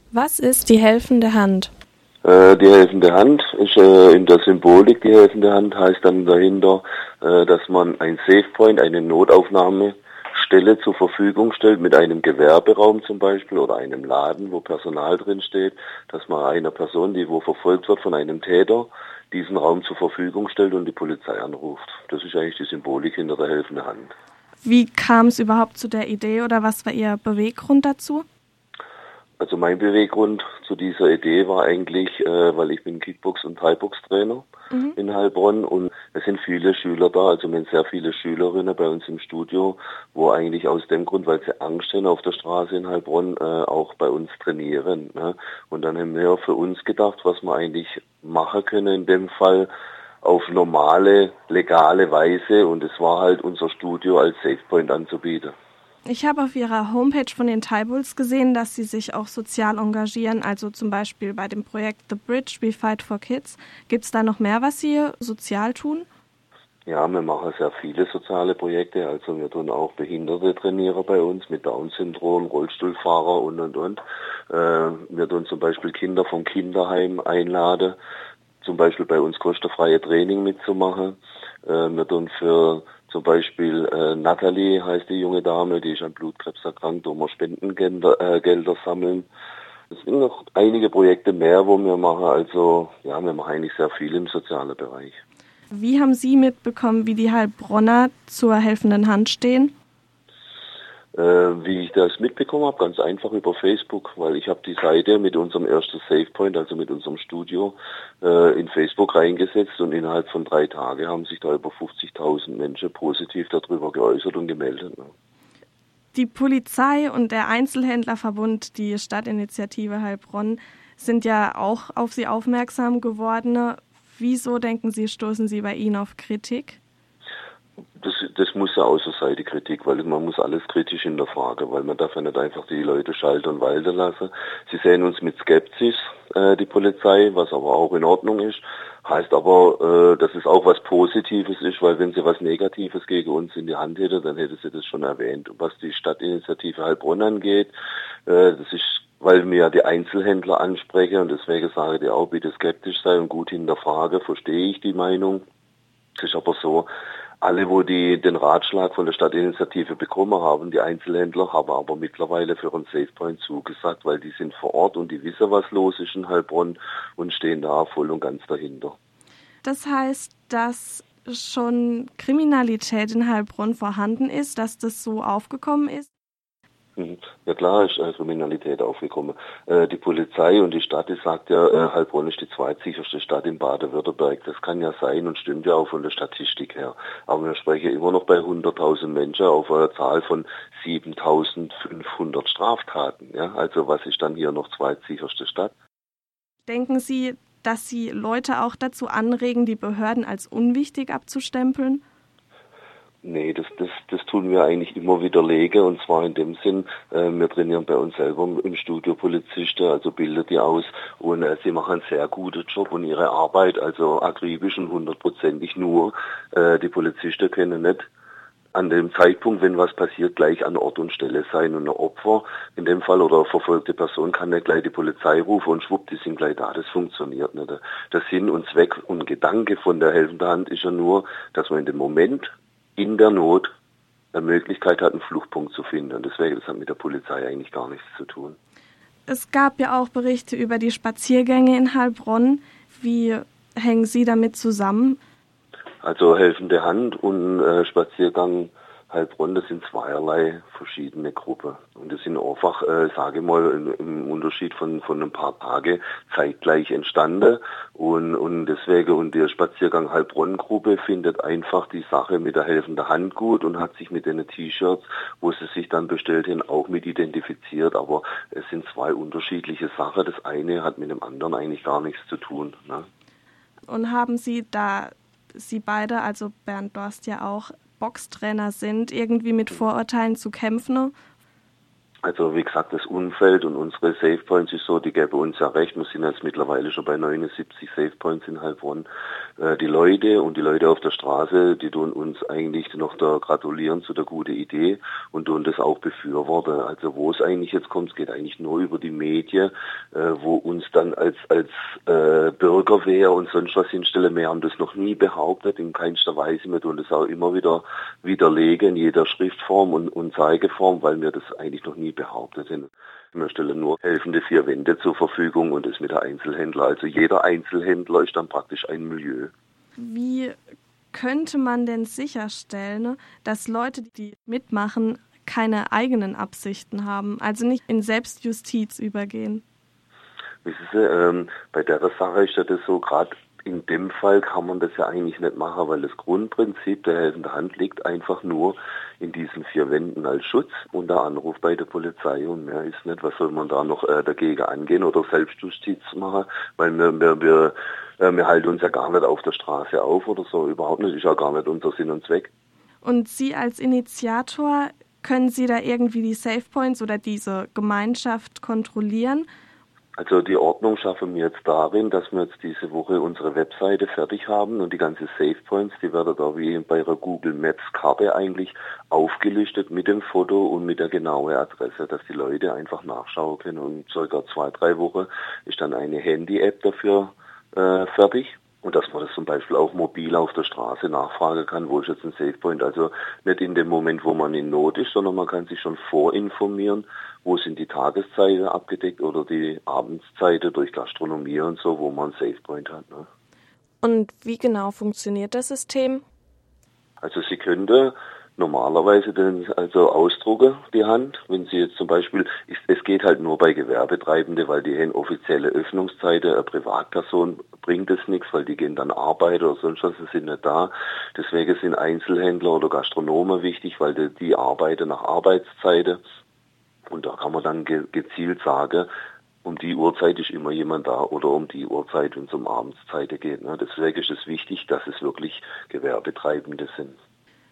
Was ist die helfende Hand? Die helfende Hand ist in der Symbolik, die helfende Hand heißt dann dahinter, dass man ein SafePoint, eine Notaufnahmestelle zur Verfügung stellt mit einem Gewerberaum zum Beispiel oder einem Laden, wo Personal drin steht, dass man einer Person, die wo verfolgt wird von einem Täter, diesen Raum zur Verfügung stellt und die Polizei anruft. Das ist eigentlich die Symbolik hinter der helfenden Hand. Wie kam es überhaupt zu der Idee oder was war Ihr Beweggrund dazu? Also mein Beweggrund zu dieser Idee war eigentlich, weil ich bin Kickbox- und Thai-Box-Trainer in Heilbronn und es sind viele Schüler da, also wir haben sehr viele Schülerinnen bei uns im Studio, wo eigentlich aus dem Grund, weil sie Angst haben auf der Straße in Heilbronn, auch bei uns trainieren. Ne? Und dann haben wir für uns gedacht, was wir eigentlich machen können in dem Fall auf normale, legale Weise und es war halt unser Studio als SafePoint anzubieten. Ich habe auf Ihrer Homepage von den Thai Bulls gesehen, dass Sie sich auch sozial engagieren, also zum Beispiel bei dem Projekt The Bridge, We Fight for Kids. Gibt es da noch mehr, was Sie sozial tun? Ja, wir machen sehr viele soziale Projekte, also wir tun auch Behinderte trainieren bei uns mit Down-Syndrom, Rollstuhlfahrer und. Wir tun zum Beispiel Kinder vom Kinderheim einladen, zum Beispiel bei uns kostenfreie Training mitzumachen. Wir tun für zum Beispiel Natalie heißt die junge Dame, die ist an Blutkrebs erkrankt, wo wir Spendengelder sammeln. Es sind noch einige Projekte mehr, wo wir machen. Also ja, wir machen eigentlich sehr viel im sozialen Bereich. Wie haben Sie mitbekommen, wie die Heilbronner zur helfenden Hand stehen? Wie ich das mitbekommen habe, ganz einfach über Facebook, weil ich habe die Seite mit unserem ersten SafePoint, also mit unserem Studio, in Facebook reingesetzt und innerhalb von 3 Tagen haben sich da über 50.000 Menschen positiv darüber geäußert und gemeldet. Ne? Die Polizei und der Einzelhändlerverbund, die Stadtinitiative Heilbronn, sind ja auch auf Sie aufmerksam geworden. Wieso, denken Sie, stoßen Sie bei Ihnen auf Kritik? Das muss ja auch so sein, die Kritik, weil man muss alles kritisch hinterfragen, weil man darf ja nicht einfach die Leute schalten und walten lassen. Sie sehen uns mit Skepsis, die Polizei, was aber auch in Ordnung ist. Heißt aber, dass es auch was Positives ist, weil wenn sie was Negatives gegen uns in die Hand hätte, dann hätte sie das schon erwähnt. Und was die Stadtinitiative Heilbronn angeht, das ist, weil wir ja die Einzelhändler ansprechen und deswegen sage ich auch, bitte skeptisch sein und gut hinterfragen, verstehe ich die Meinung. Es ist aber so, alle, wo den Ratschlag von der Stadtinitiative bekommen haben, die Einzelhändler, haben aber mittlerweile für einen SafePoint zugesagt, weil die sind vor Ort und die wissen, was los ist in Heilbronn und stehen da voll und ganz dahinter. Das heißt, dass schon Kriminalität in Heilbronn vorhanden ist, dass das so aufgekommen ist? Ja klar ist Kriminalität aufgekommen. Die Polizei und die Stadt, die sagt ja, Heilbronn ist die zweitsicherste Stadt in Baden-Württemberg. Das kann ja sein und stimmt ja auch von der Statistik her. Aber wir sprechen immer noch bei 100.000 Menschen auf einer Zahl von 7.500 Straftaten. Ja? Also was ist dann hier noch zweitsicherste Stadt? Denken Sie, dass Sie Leute auch dazu anregen, die Behörden als unwichtig abzustempeln? Nee, das tun wir eigentlich immer widerlegen und zwar in dem Sinn, wir trainieren bei uns selber im Studio Polizisten, also bilden die aus und sie machen einen sehr guten Job und ihre Arbeit, also akribisch und 100%ig nur. Die Polizisten können nicht an dem Zeitpunkt, wenn was passiert, gleich an Ort und Stelle sein und ein Opfer in dem Fall oder eine verfolgte Person kann nicht gleich die Polizei rufen und schwupp, die sind gleich da. Das funktioniert nicht. Der Sinn und Zweck und Gedanke von der helfenden Hand ist ja nur, dass man in dem Moment in der Not eine Möglichkeit hat, einen Fluchtpunkt zu finden. Und deswegen, das hat mit der Polizei eigentlich gar nichts zu tun. Es gab ja auch Berichte über die Spaziergänge in Heilbronn. Wie hängen Sie damit zusammen? Also helfende Hand und Spaziergang Heilbronn, das sind zweierlei verschiedene Gruppen. Und das sind einfach, sage mal, im Unterschied von ein paar Tagen zeitgleich entstanden. Und deswegen, und der Spaziergang Heilbronn-Gruppe findet einfach die Sache mit der helfenden Hand gut und hat sich mit den T-Shirts, wo sie sich dann bestellt haben, auch mit identifiziert. Aber es sind zwei unterschiedliche Sachen. Das eine hat mit dem anderen eigentlich gar nichts zu tun. Ne? Und haben Sie, da Sie beide, also Bernd Dorst ja auch, Boxtrainer sind, irgendwie mit Vorurteilen zu kämpfen? Also wie gesagt, das Umfeld und unsere Safe Points ist so, die geben uns ja recht. Wir sind jetzt mittlerweile schon bei 79 Safe Points in Heilbronn. Die Leute auf der Straße, die tun uns eigentlich noch da gratulieren zu der guten Idee und tun das auch befürworten. Also wo es eigentlich jetzt kommt, es geht eigentlich nur über die Medien, wo uns dann als Bürgerwehr und sonst was hinstellen. Wir haben das noch nie behauptet, in keinster Weise. Wir tun das auch immer wieder widerlegen in jeder Schriftform und Zeigeform, weil wir das eigentlich noch nie behauptet haben. Wir stellen nur helfende 4 Wände zur Verfügung und das mit der Einzelhändler. Also jeder Einzelhändler ist dann praktisch ein Milieu. Wie könnte man denn sicherstellen, dass Leute, die mitmachen, keine eigenen Absichten haben, also nicht in Selbstjustiz übergehen? Wissen Sie, bei der Sache ist ja das so, gerade in dem Fall kann man das ja eigentlich nicht machen, weil das Grundprinzip der helfenden Hand liegt einfach nur in diesen 4 Wänden als Schutz und der Anruf bei der Polizei und mehr ist nicht. Was soll man da noch dagegen angehen oder Selbstjustiz machen? Weil wir halten uns ja gar nicht auf der Straße auf oder so, überhaupt nicht, ist ja gar nicht unser Sinn und Zweck. Und Sie als Initiator, können Sie da irgendwie die Safe Points oder diese Gemeinschaft kontrollieren? Also die Ordnung schaffen wir jetzt darin, dass wir jetzt diese Woche unsere Webseite fertig haben und die ganze Safe Points, die werden da wie bei einer Google Maps Karte eigentlich aufgelistet mit dem Foto und mit der genauen Adresse, dass die Leute einfach nachschauen können. Und circa 2-3 Wochen ist dann eine Handy-App dafür fertig. Und dass man das zum Beispiel auch mobil auf der Straße nachfragen kann, wo ist jetzt ein Safe Point. Also nicht in dem Moment, wo man in Not ist, sondern man kann sich schon vorinformieren, wo sind die Tageszeiten abgedeckt oder die Abendszeiten durch Gastronomie und so, wo man ein Safe Point hat. Ne? Und wie genau funktioniert das System? Also Sie könnte normalerweise dann also ausdrucken, die Hand, wenn Sie jetzt zum Beispiel, es geht halt nur bei Gewerbetreibende, weil die haben offizielle Öffnungszeiten, eine Privatperson bringt es nichts, weil die gehen dann arbeiten oder sonst was, sie sind nicht da. Deswegen sind Einzelhändler oder Gastronomen wichtig, weil die arbeiten nach Arbeitszeiten und da kann man dann gezielt sagen, um die Uhrzeit ist immer jemand da oder um die Uhrzeit, wenn es um Abendszeiten geht. Ne? Deswegen ist es wichtig, dass es wirklich Gewerbetreibende sind.